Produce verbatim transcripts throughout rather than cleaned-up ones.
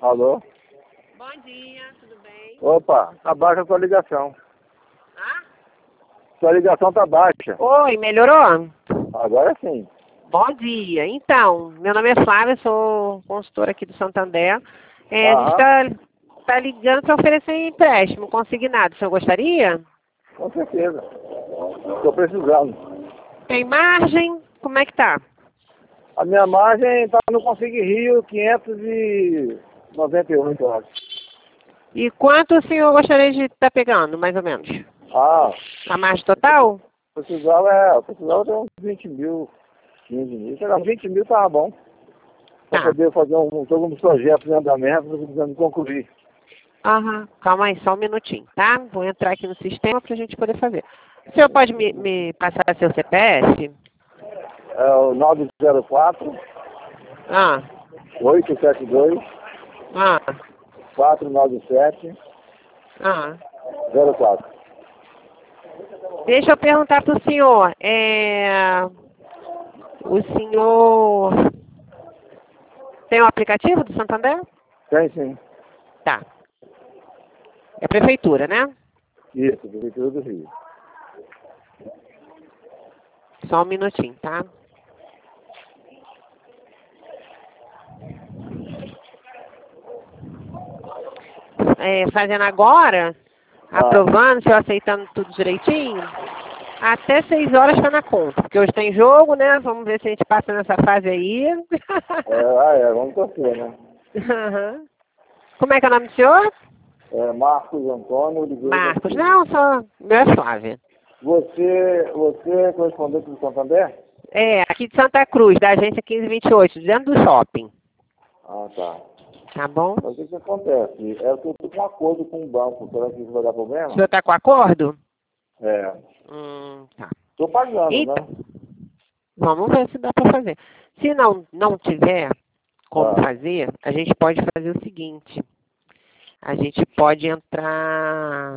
Alô? Bom dia, tudo bem? Opa, tá baixa a tua ligação. Ah? Sua ligação tá baixa. Oi, melhorou? Agora sim. Bom dia. Então, meu nome é Flávia, sou consultora aqui do Santander. É, a gente Aham, está tá ligando para oferecer empréstimo consignado. O senhor gostaria? com certeza. Tô precisando. Tem margem? Como é que tá? A minha margem tá no Consigue Rio quinhentos e noventa e oito, eu acho. E quanto o senhor gostaria de estar pegando, mais ou menos? Ah, A margem total? precisava, é, precisava ter uns vinte mil, quinze mil. Sei lá, vinte mil tava bom. Pra Tá. poder fazer um, todos os projetos em andamento, precisando concluir. Aham. Calma aí, só um minutinho, tá? Vou entrar aqui no sistema para a gente poder fazer. O senhor pode me, me passar seu C P F? É o nove zero quatro, Ah, oito sete dois, ah, quatro nove sete, ah. zero quatro. Deixa eu perguntar para o senhor. É, o senhor tem um aplicativo do Santander? Tem sim. Tá. É prefeitura, né? Isso, Prefeitura do Rio. Só um minutinho, tá? É, fazendo agora, Ah, aprovando, se eu aceitando tudo direitinho, até seis horas está na conta. Porque hoje tem jogo, né? Vamos ver se a gente passa nessa fase aí. é, ah, é, vamos torcer, né? Aham. Como é que é o nome do senhor? É, Marcos Antônio Oliveira da Marcos. Silva. Não, só. Meu é Flávia. Você, você é correspondente do Santander? É, aqui de Santa Cruz, da agência quinze vinte e oito, dentro do shopping. Ah, tá. Tá bom? Mas o que que acontece? É que eu estou com um acordo com o banco. Será que isso vai dar O problema? senhor tá com acordo? É. Hum, tá. Estou pagando, Então, né? vamos ver se dá para fazer. Se não, não tiver como Ah, fazer, a gente pode fazer o seguinte. A gente pode entrar...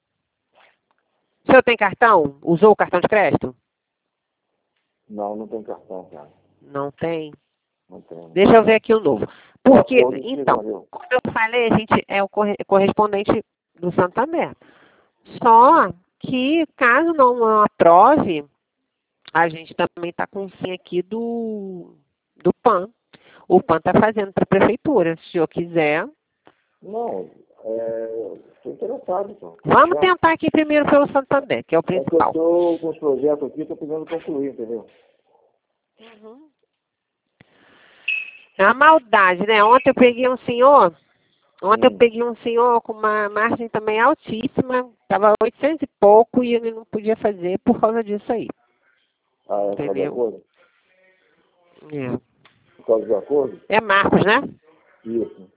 O senhor tem cartão? Usou o cartão de crédito? não, não tem cartão, cara. Não tem. Não tem. Deixa eu ver aqui o novo. O Porque, acordo que então, valeu. como eu falei, a gente é o corre- correspondente do Santander. Só que, caso não aprove, a gente também está com o sim aqui do, do PAN. O PAN está fazendo para a prefeitura. Se o senhor quiser. Não, é, estou interessado, então. Vamos Já. tentar aqui primeiro pelo Santander, que é o É que eu principal. estou com os projetos aqui, estou precisando concluir, entendeu? Uhum. É uma maldade, né? Ontem eu peguei um senhor, ontem eu Hum. peguei um senhor com uma margem também altíssima, estava oitocentos e pouco e ele não podia fazer por causa disso aí. Ah, é por causa do Entendeu? acordo? É. Por causa do acordo? É Marcos, né? Isso.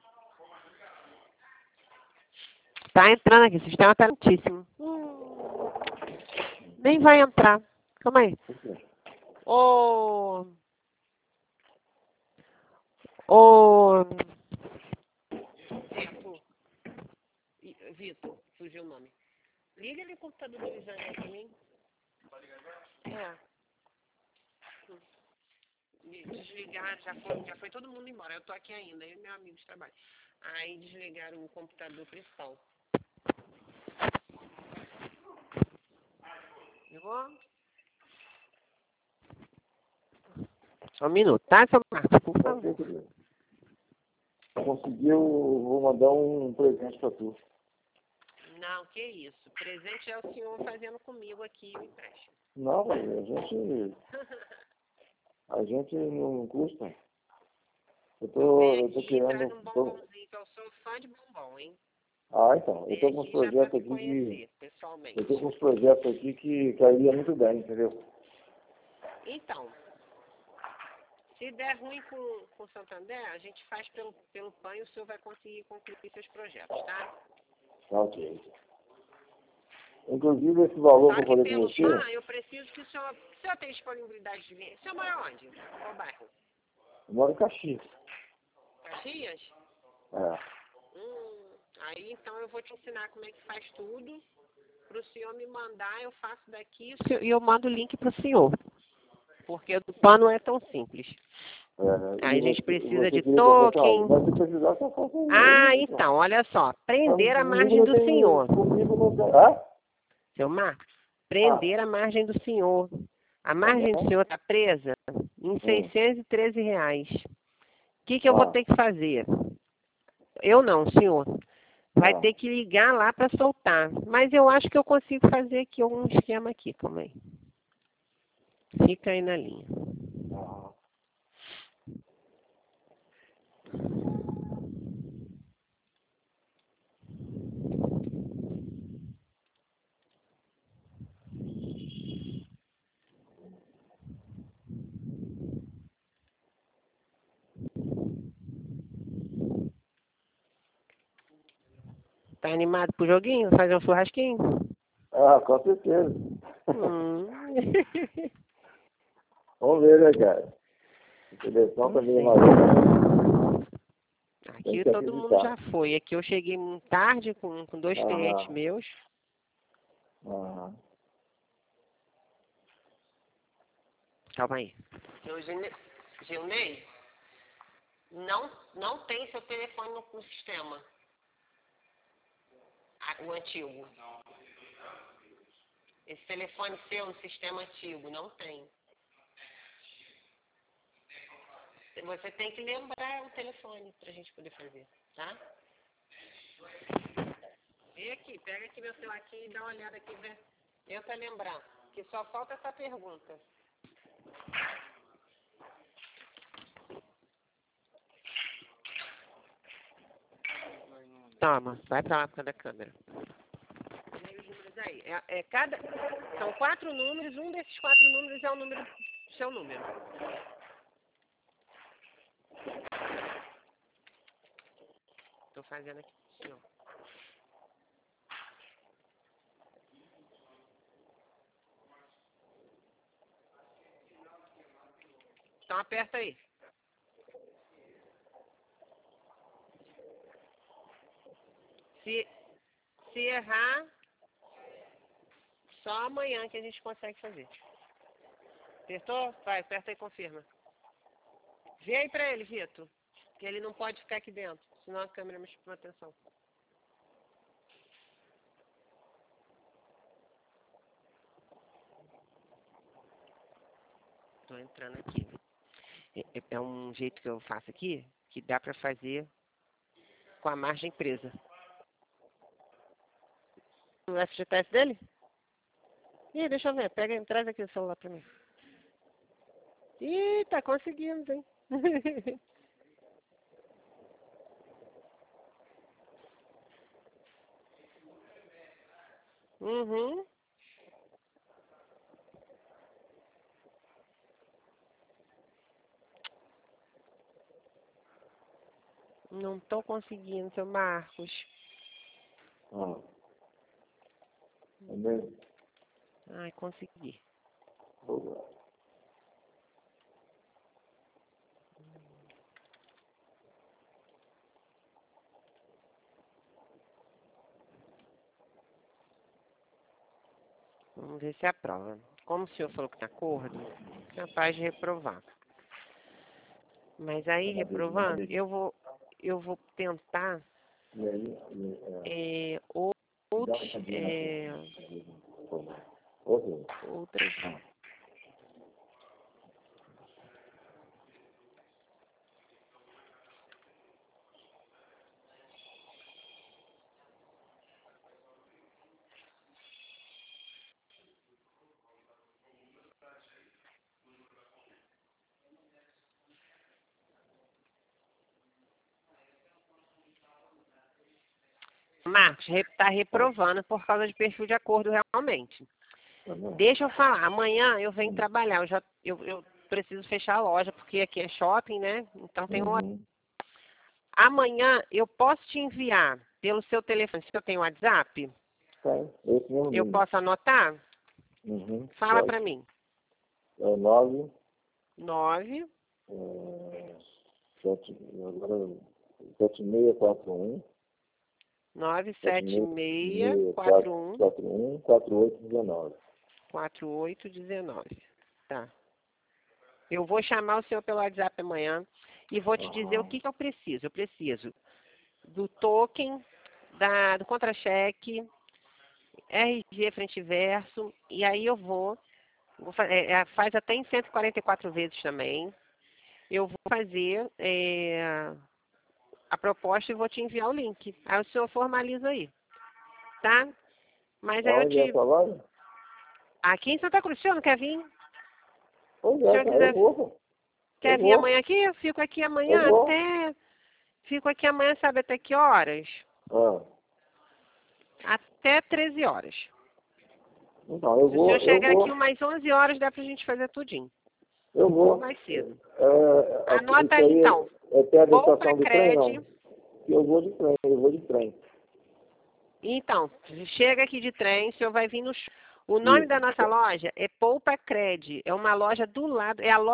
Tá entrando aqui, o sistema tá altíssimo. Hum, nem vai entrar. Calma aí. Por quê? Ô. Ô. Vitor. Ih, Vitor, fugiu o nome. Liga ali o computador do Lisandro pra mim. É. Desligaram, já foi, já foi todo mundo embora. Eu tô aqui ainda, eu e meu amigo de trabalho. Aí desligaram o computador principal. Ligou? Só um minuto, tá, seu Marcos? Por Pode ser, favor. querido. Conseguiu, vou mandar um presente para tu. Não, que isso. Presente é o senhor fazendo comigo aqui o empréstimo. Não, velho, a gente, a gente não custa. Eu Eu tô, venho eu tô aqui traz querendo, um tô... bombonzinho, que eu sou fã de bombom, hein? Ah, então, eu Vem tô com uns aqui já pra projetos me aqui que, conhecer, pessoalmente. eu tô com uns projetos aqui que cairia muito bem, entendeu? Então, se der ruim com, com o Santander, a gente faz pelo, pelo PAN e o senhor vai conseguir concluir seus projetos, tá? Tá ok. Inclusive esse valor Só que eu que falei com pelo você, PAN, eu preciso que o senhor... O senhor tem disponibilidade de vir? O senhor mora onde? Qual bairro? eu moro em Caxias. Caxias? É. Hum, aí então eu vou te ensinar como é que faz tudo. Para o senhor me mandar, eu faço daqui e eu mando o link para o senhor. Porque o PAN não é tão simples. É, Aí a e gente você- precisa você de queria que eu fosse, token. ó, Mas se precisar, só faça aí. Ah, aí, pessoal. então, olha só. Prender a Mas comigo margem não do tem, senhor. comigo não tem. Ah? Seu Marcos, prender a margem do senhor. A Tá margem do bom? senhor está presa em Hum. seiscentos e treze reais. O que, que eu vou Ah, ter que fazer? Eu não, senhor. Vai ah. ter que ligar lá para soltar. Mas eu acho que eu consigo fazer aqui algum esquema aqui. Calma aí. Fica aí na linha. Ah. Tá animado pro joguinho? Fazer um churrasquinho? Ah, com certeza. Hum. Vamos ver, né, cara? A seleção Não também é sei. maluca. Tem Aqui que todo mundo já acreditar. foi. Aqui eu cheguei muito tarde com, com dois clientes Aham. meus. Aham. Calma aí. Seu Gilney, Gilney, não, não tem seu telefone no, no sistema. Ah, o antigo. Esse telefone seu no sistema antigo, não tem. Você tem que lembrar o telefone pra gente poder fazer, tá? Vem aqui, pega aqui meu celular aqui e dá uma olhada aqui, vê. Tenta lembrar, que só falta essa pergunta. Toma, vai pra lá por causa da câmera. Leia os números aí. É, é cada, são quatro números, um desses quatro números é o número, seu número. Tô fazendo aqui, senhor. Então aperta aí. Se, se errar, só amanhã que a gente consegue fazer. Apertou? Vai, aperta e confirma. Vê aí pra ele, Vitor. Que ele não pode ficar aqui dentro, senão a câmera me chama atenção. Tô entrando aqui. É, é um jeito que eu faço aqui, que dá pra fazer com a margem presa. O F G T S dele? Ih, deixa eu ver. Pega, traz aqui o celular pra mim. Ih, tá conseguindo, hein? Uhum. Não tô conseguindo, seu Marcos. Ah. Também. Ai, consegui. Vamos ver se aprova. Como o senhor falou que tá acordo, é capaz de reprovar. Mas aí, reprovando, eu vou, eu vou tentar E aí, e, é, é, outros, dá uma cadinha é, aqui. Ok. outras. Marcos, está reprovando por causa de perfil de acordo realmente. Tá bom. Deixa eu falar, amanhã eu venho trabalhar, eu, já, eu, eu preciso fechar a loja, porque aqui é shopping, né? Então tem um... Uhum. Amanhã eu posso te enviar pelo seu telefone, se eu tenho WhatsApp, Tá. Esse mesmo eu número. posso anotar? Uhum. Fala Pode. para mim. É o nove. nove, É, sete, agora, sete seis quatro um. nove, sete sete, seis seis, quatro, quatro um, quatro um quatro oito um nove. quatro, oito, dezenove. Tá. Eu vou chamar o senhor pelo WhatsApp amanhã e vou te dizer o que, que eu preciso. Eu preciso do token, da, do contra-cheque, R G frente e verso, e aí eu vou, vou fa- é, é, faz até em cento e quarenta e quatro vezes também. Eu vou fazer é, a proposta e vou te enviar o link. Aí o senhor formaliza aí, tá? Mas aí eu Aonde é a te... sua loja? Aqui em Santa Cruz, o senhor não quer vir? Pois Se o é, senhor cara, eu quiser, vou, pô. Eu quer vir vou, amanhã aqui? Eu fico aqui eu amanhã vou. até... Fico aqui amanhã, sabe até que horas? Ah, Até treze horas. então, eu Se o senhor vou, eu chegar aqui vou, umas onze horas, dá pra gente fazer tudinho. eu Ou vou. mais cedo. É, a- Anota isso aí, aí então. é, é perto da Poupa estação do trem, Cred. não? Eu vou de trem, eu vou de trem. Então, chega aqui de trem, o senhor vai vir no... sh- O nome da Isso. nossa loja é Poupa Cred. É uma loja do lado, é a loja